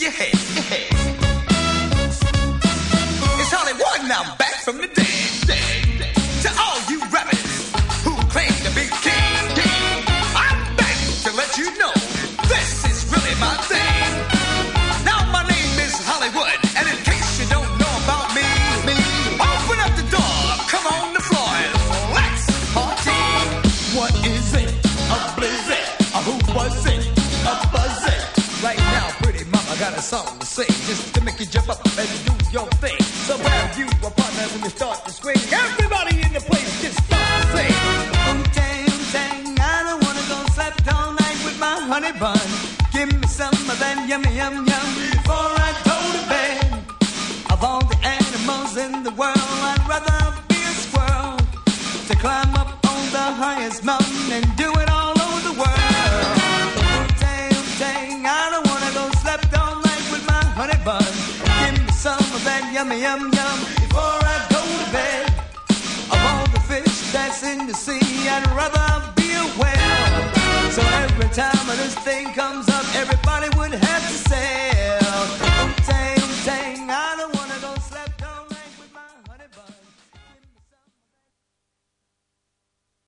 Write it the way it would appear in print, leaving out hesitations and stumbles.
your head. It's Hollywood now, back from the dead. To all you rabbits who claim to be king, I'm back to let you know this is really my thing. Now my name is Hollywood, and in case you don't know about me, open up the door, come on the floor, and let's party. What is it? A blizzard? Who was it? A buzzard? Right now, pretty mama got a song to sing, just to make you jump up and do your thing. So grab you a partner when you start to swing. Everybody in the place just start to sing. Ootang, I don't wanna go slept all night with my honey bun. Give me some of that yummy yum yum before I go to bed. Of all the animals in the world, I'd rather be a squirrel to climb up on the highest mountain and do it all over the world. Ootang, I don't wanna go slept all night with my honey bun. Give me some of that yummy yum yum before I go to bed. Of all the fish that's in the sea, I'd rather be a whale. So every time this thing comes up, everybody would have to say